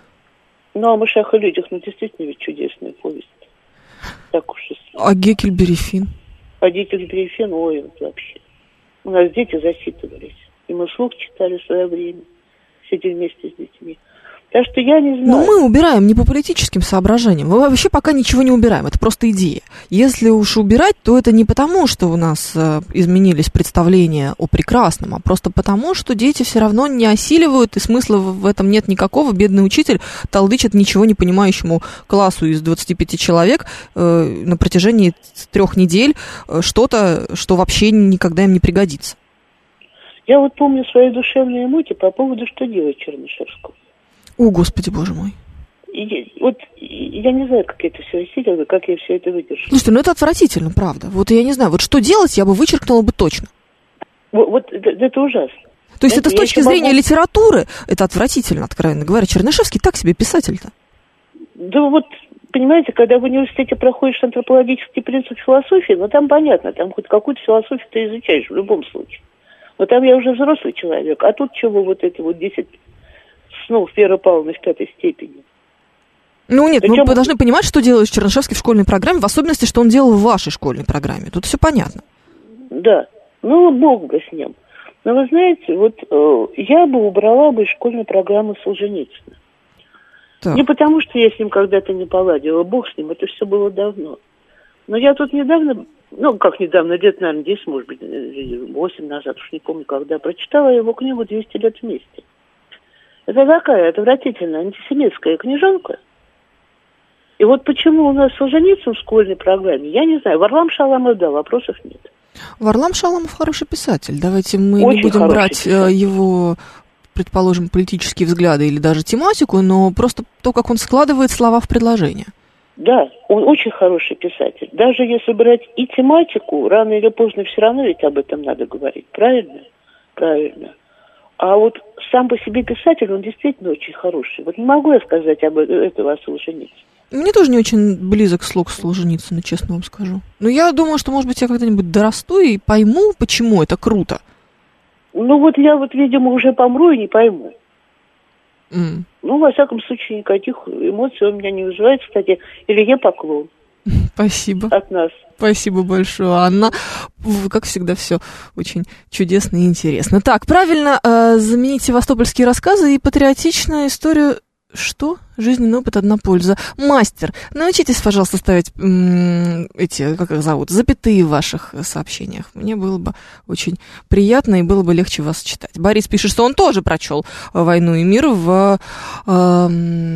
Ну, о «Мышах и людях», ну, действительно ведь чудесная повесть. Так уж и... А Гекльберри Финн? А Гекльберри Финн, ой, вот вообще. У нас дети засчитывались. И мы вслух читали в свое время. Сидели вместе с детьми. Так что я не знаю. Но мы убираем не по политическим соображениям. Мы вообще пока ничего не убираем. Это просто идея. Если уж убирать, то это не потому, что у нас э, изменились представления о прекрасном, а просто потому, что дети все равно не осиливают, и смысла в этом нет никакого. Бедный учитель толдычит ничего не понимающему классу из двадцати пяти человек э, на протяжении трех недель э, что-то, что вообще никогда им не пригодится. Я вот помню свои душевные муки по поводу, что делать Чернышевскому. О, Господи, Боже мой. И, вот я не знаю, как я это все осилила, как я все это выдержала. Слушайте, ну это отвратительно, правда. Вот я не знаю, вот что делать, я бы вычеркнула бы точно. Вот, вот это, это ужасно. То есть это, это с точки зрения могу... литературы, это отвратительно, откровенно говоря. Чернышевский так себе писатель-то. Да вот, понимаете, когда в университете проходишь антропологический принцип философии, ну там понятно, там хоть какую-то философию ты изучаешь в любом случае. Но там я уже взрослый человек, а тут чего вот это вот десять снов Веры Павловны в пятой степени. Ну нет, Причем... мы должны понимать, что делает Чернышевский в школьной программе, в особенности, что он делал в вашей школьной программе. Тут все понятно. Да, ну бог бы с ним. Но вы знаете, вот э, я бы убрала бы из школьной программы Солженицына. Так. Не потому, что я с ним когда-то не поладила, бог с ним, это все было давно. Но я тут недавно... Ну, как недавно, лет, наверное, десять, может быть, восемь назад, уж не помню, когда, прочитала его книгу «двести лет вместе». Это такая отвратительная антисемитская книжонка. И вот почему у нас Солженицын в школьной программе, я не знаю. Варлам Шаламов, да, вопросов нет. Варлам Шаламов хороший писатель. Давайте мы Очень не будем брать писатель. его, предположим, политические взгляды или даже тематику, но просто то, как он складывает слова в предложение. Да, он очень хороший писатель. Даже если брать и тематику, рано или поздно все равно ведь об этом надо говорить. Правильно? Правильно. А вот сам по себе писатель, он действительно очень хороший. Вот не могу я сказать об этом о Солженицыне. Мне тоже не очень близок слог Солженицына, честно вам скажу. Но я думаю, что, может быть, я когда-нибудь дорасту и пойму, почему это круто. Ну вот я вот, видимо, уже помру и не пойму. Mm. Ну, во всяком случае, никаких эмоций он меня не вызывает, кстати. Илье поклон. Спасибо. От нас. Спасибо большое, Анна. Как всегда, все очень чудесно и интересно. Так, правильно, э, заменить севастопольские рассказы и патриотичную историю. Что? Жизненный опыт, одна польза. Мастер, научитесь, пожалуйста, ставить м- эти, как их зовут, запятые в ваших сообщениях. Мне было бы очень приятно и было бы легче вас читать. Борис пишет, что он тоже прочел «Войну и мир» в э,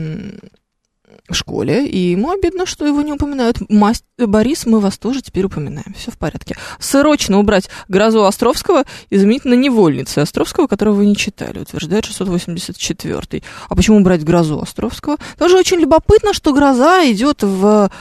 в школе, и ему обидно, что его не упоминают. Мастер, Борис, мы вас тоже теперь упоминаем. Все в порядке. Срочно убрать «Грозу Островского» и заменить на «Невольницы» Островского, которого вы не читали, утверждает шестьсот восемьдесят четвёртый. А почему убрать «Грозу Островского»? Тоже очень любопытно, что «Гроза» идет в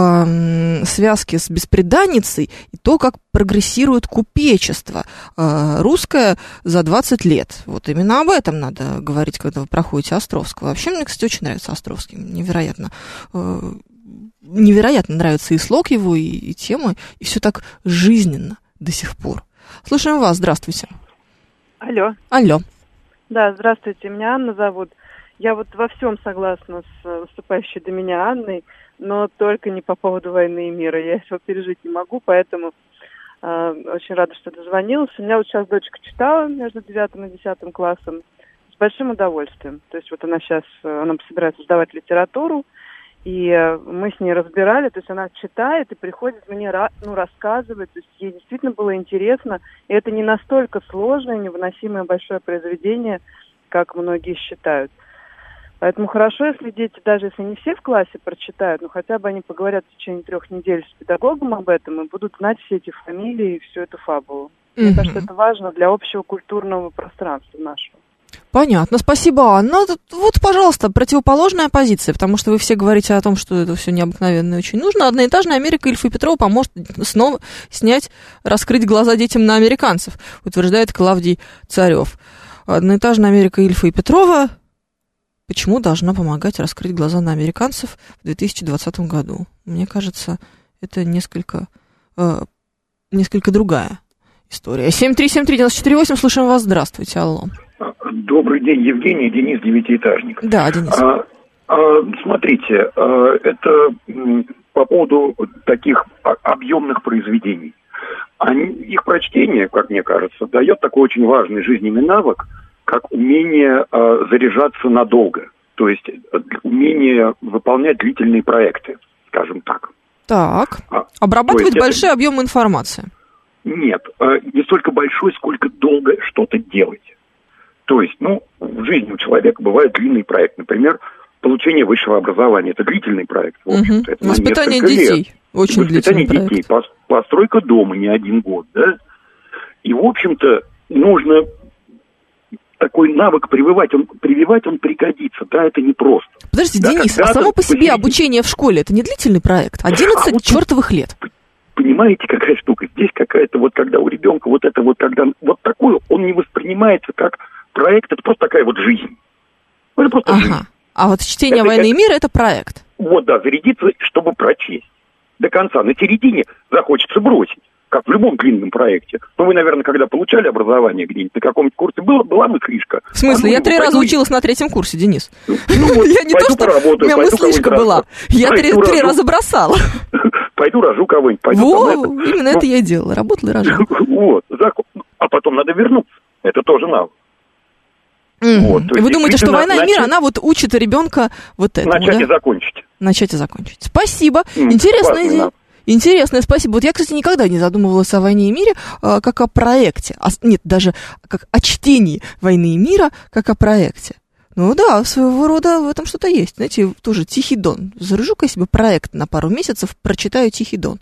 э, связке с «Бесприданницей» и то, как прогрессирует купечество э, русское за двадцать лет. Вот именно об этом надо говорить, когда вы проходите Островского. Вообще, мне, кстати, очень нравится Островский. Невероятно. Э, невероятно нравится и слог его, и, и тема, и все так жизненно до сих пор. Слушаем вас. Здравствуйте. Алло. Алло. Да, здравствуйте. Меня Анна зовут. Я вот во всем согласна с выступающей до меня Анной, но только не по поводу «Войны и мира». Я этого пережить не могу, поэтому э, очень рада, что дозвонилась. У меня вот сейчас дочка читала между девятым и десятым классом с большим удовольствием. То есть вот она сейчас, она собирается сдавать литературу, и мы с ней разбирали, то есть она читает и приходит мне, ну, рассказывать, то есть ей действительно было интересно, и это не настолько сложное, невыносимое большое произведение, как многие считают. Поэтому хорошо, если дети, даже если не все в классе прочитают, но хотя бы они поговорят в течение трех недель с педагогом об этом и будут знать все эти фамилии и всю эту фабулу. Mm-hmm. Мне кажется, это важно для общего культурного пространства нашего. Понятно, спасибо, Анна. Вот, пожалуйста, противоположная позиция, потому что вы все говорите о том, что это все необыкновенно и очень нужно. «Одноэтажная Америка» Ильфа и Петрова поможет снова снять, раскрыть глаза детям на американцев, утверждает Клавдий Царев. «Одноэтажная Америка» Ильфа и Петрова почему должна помогать раскрыть глаза на американцев в две тысячи двадцатом году? Мне кажется, это несколько, э, несколько другая история. семь три семь три девять четыре восемь, слушаем вас. Здравствуйте, алло. Добрый день, Евгений, Денис, девятиэтажник. Да, Денис. А, а, смотрите, а, это м, по поводу таких объемных произведений. Они, их прочтение, как мне кажется, дает такой очень важный жизненный навык, как умение а, заряжаться надолго. То есть умение выполнять длительные проекты, скажем так. Так, а, обрабатывать это... большие объемы информации. Нет, не столько большой, сколько долго что-то делать. То есть, ну, в жизни у человека бывает длинный проект. Например, получение высшего образования. Это длительный проект. В общем-то, это воспитание детей. Лет. Очень воспитание длительный детей. проект. Постройка дома не один год, да? И, в общем-то, нужно такой навык прививать. Он, прививать он пригодится. Да, это непросто. Подождите, да, Денис, а само по себе посреди... обучение в школе, это не длительный проект? одиннадцать а вот чертовых лет. Понимаете, какая штука? Здесь какая-то вот, когда у ребенка вот это вот, когда вот такое, он не воспринимается как проект, это просто такая вот жизнь. Это просто ага. жизнь. А вот чтение это, «Войны это, и мира» — это проект. Вот, да, зарядиться, чтобы прочесть до конца. На середине захочется бросить, как в любом длинном проекте. Ну, вы, наверное, когда получали образование где-нибудь, на каком-нибудь курсе было, была мыслишка. В смысле? А, ну, я три раза пойду... училась на третьем курсе, Денис. Ну, вот, я не то, что у меня мыслишка была. Я три раза бросала. Пойду рожу кого-нибудь. Во, именно это я и делала. Работала и рожала. Вот. А потом надо вернуться. Это тоже навык. Mm-hmm. Вот, вы думаете, что «Война и мир», она вот учит ребенка вот этому, начать да? и закончить. Начать и закончить. Спасибо. Mm, Интересная идея. Интересное, спасибо. Вот я, кстати, никогда не задумывалась о «Войне и мире» а, как о проекте. А, нет, даже как о чтении «Войны и мира» как о проекте. Ну да, своего рода в этом что-то есть. Знаете, тоже «Тихий Дон». Заряжу-ка я себе проект на пару месяцев, прочитаю «Тихий Дон».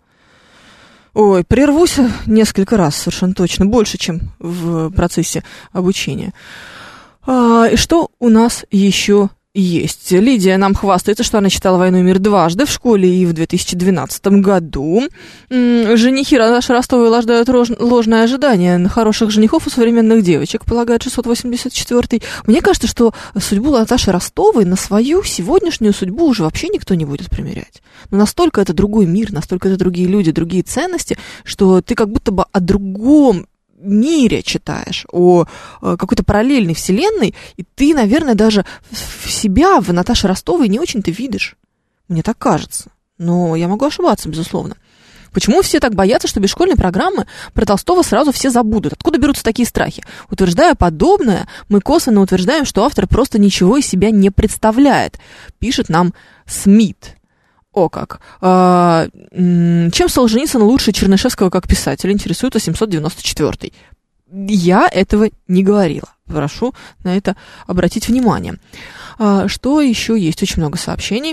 Ой, прервусь несколько раз, совершенно точно. Больше, чем в процессе обучения. А, и что у нас еще есть. Лидия нам хвастается, что она читала «Войну и мир» дважды в школе и в две тысячи двенадцатом году. Женихи наши Ростовы лаждают ложное ожидание на хороших женихов у современных девочек, полагает шестьсот восемьдесят четвёртый. Мне кажется, что судьбу Наташи Ростовой на свою сегодняшнюю судьбу уже вообще никто не будет примерять. Но настолько это другой мир, настолько это другие люди, другие ценности, что ты как будто бы о другом мире читаешь, о какой-то параллельной вселенной, и ты, наверное, даже в себя, в Наташе Ростовой не очень-то видишь. Мне так кажется. Но я могу ошибаться, безусловно. Почему все так боятся, что без школьной программы про Толстого сразу все забудут? Откуда берутся такие страхи? Утверждая подобное, мы косвенно утверждаем, что автор просто ничего из себя не представляет, пишет нам Смит. О как. А, чем Солженицын лучше Чернышевского как писателя, интересует семьсот девяносто четвёртый. Я этого не говорила. Прошу на это обратить внимание. А, что еще есть? Очень много сообщений.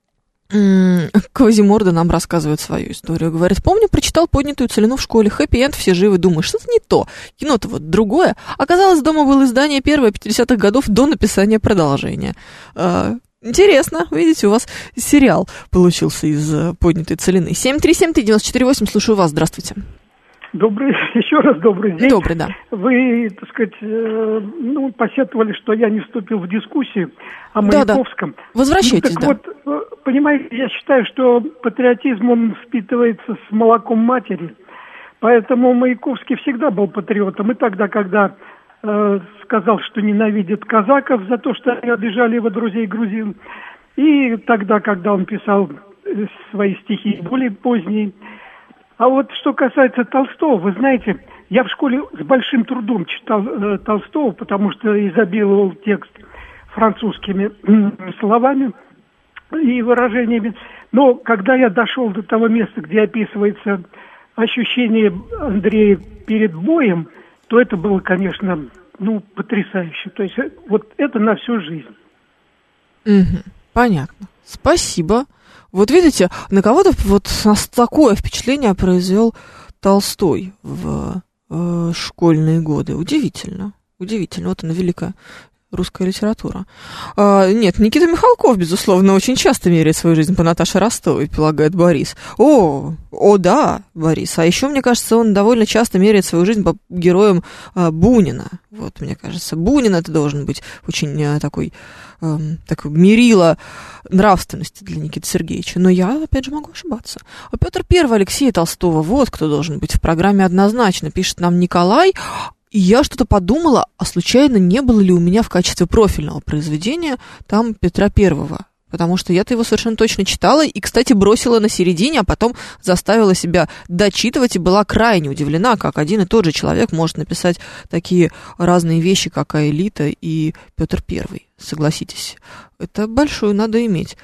Квазиморда нам рассказывает свою историю. Говорит, помню, прочитал «Поднятую целину» в школе. Хэппи-энд, все живы. Думаешь, что-то не то. Кино-то вот другое. Оказалось, дома было издание первое пятидесятых годов до написания продолжения. Интересно, видите, у вас сериал получился из «Поднятой целины». семь три семь три девять четыре восемь, слушаю вас, здравствуйте. Добрый, еще раз добрый день. Добрый, да. Вы, так сказать, э, ну, посетовали, что я не вступил в дискуссию о Маяковском. Да, да. Возвращайтесь, ну, так да. Вот, понимаете, я считаю, что патриотизм, он впитывается с молоком матери. Поэтому Маяковский всегда был патриотом. И тогда, когда э, сказал, что ненавидит казаков за то, что они обижали его друзей грузин. И тогда, когда он писал свои стихи более поздние. А вот что касается Толстого, вы знаете, я в школе с большим трудом читал э, Толстого, потому что изобиловал текст французскими э, словами и выражениями. Но когда я дошел до того места, где описывается ощущение Андрея перед боем, то это было, конечно, ну, потрясающе. То есть вот это на всю жизнь. Угу, понятно. Спасибо. Вот видите, на кого-то вот такое впечатление произвел Толстой в э, школьные годы. Удивительно, удивительно. Вот она, великая русская литература. А, нет, Никита Михалков, безусловно, очень часто меряет свою жизнь по Наташе Ростовой, полагает Борис. О, о, да, Борис. А еще, мне кажется, он довольно часто меряет свою жизнь по героям а, Бунина. Вот, мне кажется, Бунин это должен быть очень а, такой, а, такой мерило нравственности для Никиты Сергеевича. Но я, опять же, могу ошибаться. А Петр Первый Алексея Толстого, вот кто должен быть в программе однозначно, пишет нам Николай. И я что-то подумала, а случайно не было ли у меня в качестве профильного произведения там Петра Первого? Потому что я-то его совершенно точно читала и, кстати, бросила на середине, а потом заставила себя дочитывать и была крайне удивлена, как один и тот же человек может написать такие разные вещи, как «Аэлита» и Петр Первый. Согласитесь, это большую надо иметь,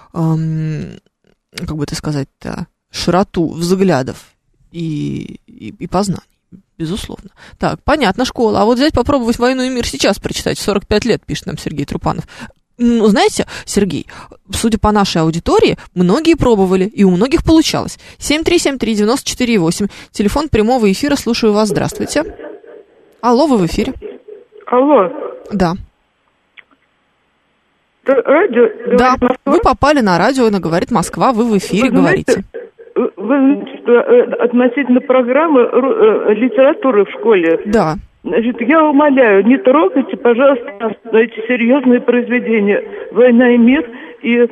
эм, как бы это сказать-то, широту взглядов и, и, и познаний. Безусловно. Так, понятно, школа. А вот взять, попробовать «Войну и мир» сейчас прочитать. сорок пять лет, пишет нам Сергей Трупанов. Ну, знаете, Сергей, судя по нашей аудитории, многие пробовали, и у многих получалось. семь три семь три девять четыре восемь. Телефон прямого эфира. Слушаю вас. Здравствуйте. Алло, вы в эфире. Алло. Да. Радио? Да, вы попали на радио, на «Говорит Москва», вы в эфире вы говорите. Знаете, вы знаете, что относительно программы литературы в школе. Да. Значит, я умоляю, не трогайте, пожалуйста, эти серьезные произведения «Война и мир» и,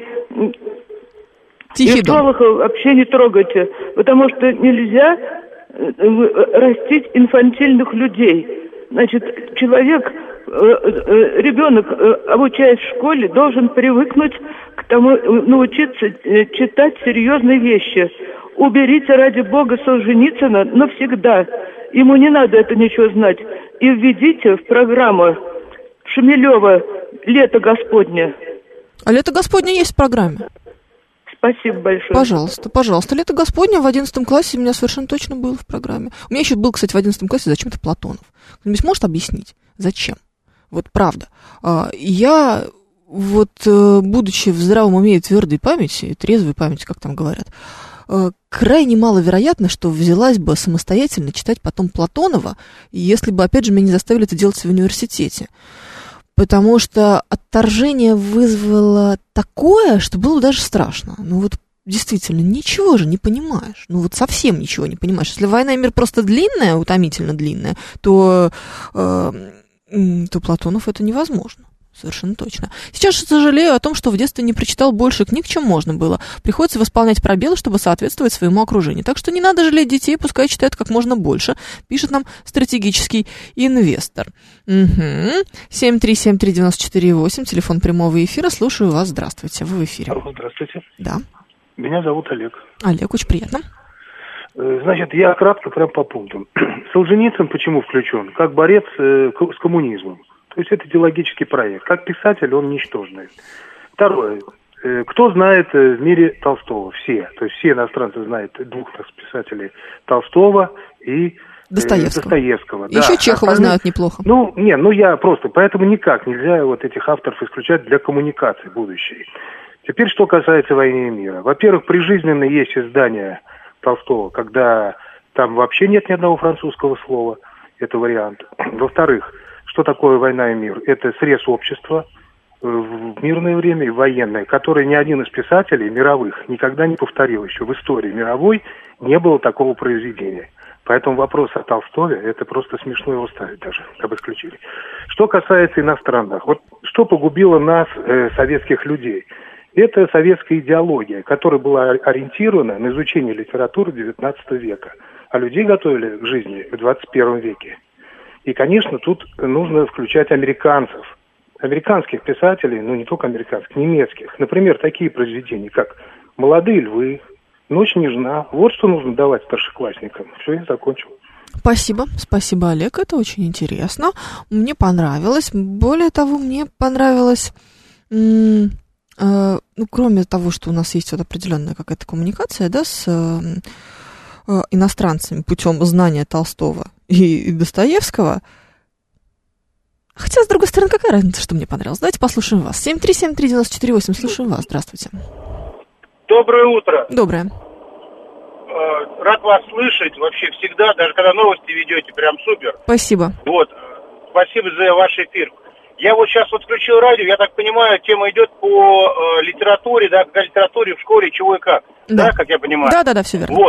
и Шолохова вообще не трогайте, потому что нельзя растить инфантильных людей. Значит, человек, ребенок, обучаясь в школе, должен привыкнуть к тому, научиться читать серьезные вещи. Уберите, ради бога, Солженицына навсегда. Ему не надо это ничего знать. И введите в программу Шмелева «Лето Господне». А «Лето Господне» есть в программе? Спасибо большое. Пожалуйста, пожалуйста. «Лето Господне» в одиннадцатом классе у меня совершенно точно было в программе. У меня еще был, кстати, в одиннадцатом классе зачем-то Платонов. Кто-нибудь может объяснить, зачем? Вот правда. Я, вот, будучи в здравом уме и твердой памяти, трезвой памяти, как там говорят, крайне маловероятно, что взялась бы самостоятельно читать потом Платонова, если бы, опять же, меня не заставили это делать в университете. Потому что отторжение вызвало такое, что было даже страшно. Ну вот действительно, ничего же не понимаешь. Ну вот совсем ничего не понимаешь. Если «Война и мир» просто длинная, утомительно длинная, то, э, то Платонов это невозможно. Совершенно точно. Сейчас сожалею о том, что в детстве не прочитал больше книг, чем можно было. Приходится восполнять пробелы, чтобы соответствовать своему окружению. Так что не надо жалеть детей, пускай читают как можно больше, пишет нам стратегический инвестор. Угу. семь три семь три девять четыре восемь, телефон прямого эфира. Слушаю вас. Здравствуйте. Вы в эфире. Алло, здравствуйте. Да. Меня зовут Олег. Олег, очень приятно. Значит, я кратко прям по пунктам. Солженицын почему включен? Как борец э, с коммунизмом. То есть это идеологический проект. Как писатель он ничтожный. Второе. Кто знает в мире Толстого? Все. То есть все иностранцы знают двух писателей. Толстого и Достоевского. Достоевского. Еще да. Чехова Остальные... знают неплохо. Ну, не, ну я просто... Поэтому никак нельзя вот этих авторов исключать для коммуникации будущей. Теперь, что касается «Войны и мира». Во-первых, прижизненно есть издание Толстого, когда там вообще нет ни одного французского слова. Это вариант. Во-вторых, что такое «Война и мир»? Это срез общества в мирное время и военное, которое ни один из писателей мировых никогда не повторил еще. В истории мировой не было такого произведения. Поэтому вопрос о Толстове, это просто смешно его ставить даже, об исключили. Что касается иностранных, вот что погубило нас, э, советских людей? Это советская идеология, которая была ориентирована на изучение литературы девятнадцатого века, а людей готовили к жизни в двадцать первом веке. И, конечно, тут нужно включать американцев, американских писателей, ну не только американских, немецких. Например, такие произведения, как «Молодые львы», «Ночь нежна». Вот что нужно давать старшеклассникам. Все, я закончил. Спасибо, спасибо, Олег, это очень интересно. Мне понравилось. Более того, мне понравилось, м- э, ну, кроме того, что у нас есть вот определенная какая-то коммуникация, да, с... Э, иностранцами путем знания Толстого и Достоевского. Хотя, с другой стороны, какая разница, что мне понравилось? Давайте послушаем вас. семь три семь три девять четыре восемь, слушаем вас. Здравствуйте. Доброе утро. Доброе. Рад вас слышать. Вообще всегда, даже когда новости ведете, прям супер. Спасибо. Вот. Спасибо за ваш эфир. Я вот сейчас вот включил радио, я так понимаю, тема идет по э, литературе, да, по литературе в школе, чего и как. Да, да как я понимаю? Да, да, да, все верно. Вот.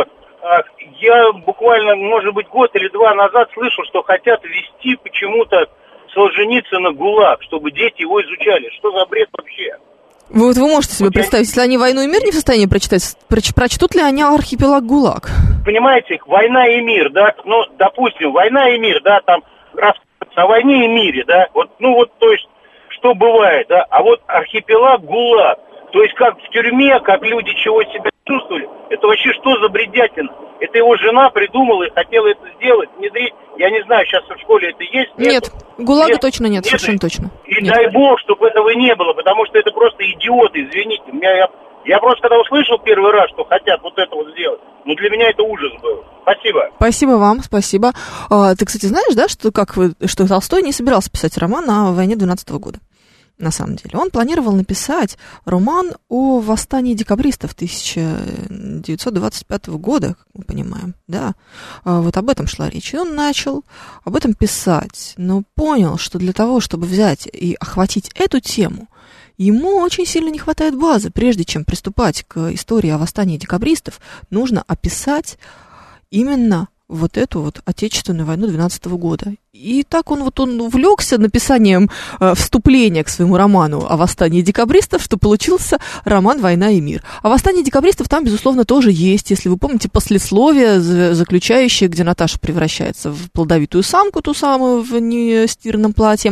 Я буквально, может быть, год или два назад слышал, что хотят ввести почему-то Солженицына ГУЛАГ, чтобы дети его изучали. Что за бред вообще? Вы, вот вы можете себе вот представить, я... если они «Войну и мир» не в состоянии прочитать, проч, прочтут ли они «Архипелаг ГУЛАГ»? Понимаете, «Война и мир», да, ну, допустим, «Война и мир», да, там, рассказывается о войне и мире, да, вот, ну, вот, то есть, что бывает, да, а вот «Архипелаг ГУЛАГ», то есть, как в тюрьме, как люди чего себя чувствовали, это вообще что за бредятина? Это его жена придумала и хотела это сделать, внедрить. Я не знаю, сейчас в школе это есть? Нет, ГУЛАГа нет, точно нет, нет, совершенно точно. И нет. Дай бог, чтобы этого не было, потому что это просто идиоты, извините. Меня, я, я просто когда услышал первый раз, что хотят вот это вот сделать, ну для меня это ужас был. Спасибо. Спасибо вам, спасибо. А, ты, кстати, знаешь, да, что, как вы, что Толстой не собирался писать роман о войне двенадцатого года? На самом деле. Он планировал написать роман о восстании декабристов тысяча девятьсот двадцать пятого года, как мы понимаем, да. Вот об этом шла речь. И он начал об этом писать, но понял, что для того, чтобы взять и охватить эту тему, ему очень сильно не хватает базы. Прежде чем приступать к истории о восстании декабристов, нужно описать именно вот эту вот Отечественную войну двенадцатого года. И так он вот он увлекся написанием э, вступления к своему роману о восстании декабристов, что получился роман «Война и мир». А восстание декабристов там, безусловно, тоже есть. Если вы помните послесловие, заключающее, где Наташа превращается в плодовитую самку, ту самую в нестиранном платье,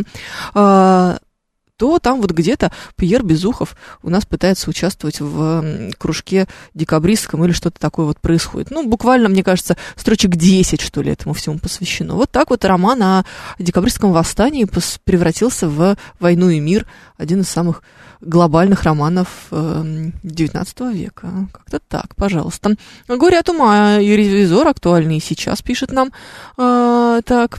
э, то там вот где-то Пьер Безухов у нас пытается участвовать в кружке декабристском или что-то такое вот происходит. Ну, буквально, мне кажется, строчек десять, что ли, этому всему посвящено. Вот так вот роман о декабристском восстании превратился в «Войну и мир», один из самых глобальных романов девятнадцатого века. Как-то так, пожалуйста. «Горе от ума» и «Ревизор» актуальны и сейчас, пишет нам. А, так...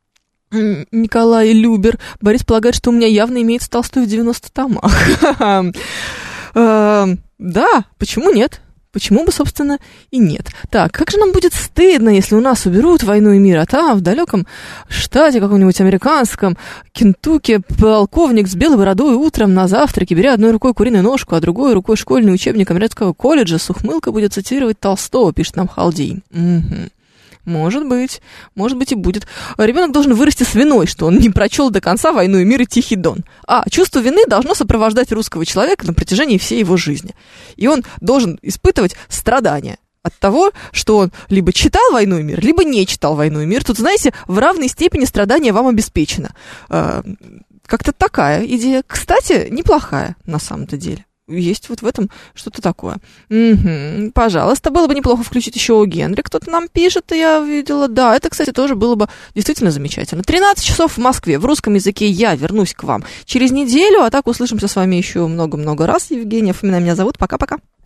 Николай Любер. Борис полагает, что у меня явно имеется Толстой в девяноста томах. Да, почему нет? Почему бы, собственно, и нет. Так, как же нам будет стыдно, если у нас уберут «Войну и мир», а там, в далеком штате каком-нибудь американском, Кентукки, полковник с белой бородой утром на завтраке, беря одной рукой куриную ножку, а другой рукой школьный учебник американского колледжа, с ухмылкой будет цитировать Толстого, пишет нам Халдей. Угу. Может быть, может быть и будет. Ребенок должен вырасти свиной, что он не прочел до конца «Войну и мир» и «Тихий Дон». А чувство вины должно сопровождать русского человека на протяжении всей его жизни. И он должен испытывать страдания от того, что он либо читал «Войну и мир», либо не читал «Войну и мир». Тут, знаете, в равной степени страдания вам обеспечено. Как-то такая идея. Кстати, неплохая на самом-то деле. Есть вот в этом что-то такое. Угу, пожалуйста, было бы неплохо включить еще у Генри. Кто-то нам пишет, я видела. Да, это, кстати, тоже было бы действительно замечательно. тринадцать часов в Москве. В русском языке я вернусь к вам через неделю. А так услышимся с вами еще много-много раз. Евгения Фомина меня зовут. Пока-пока.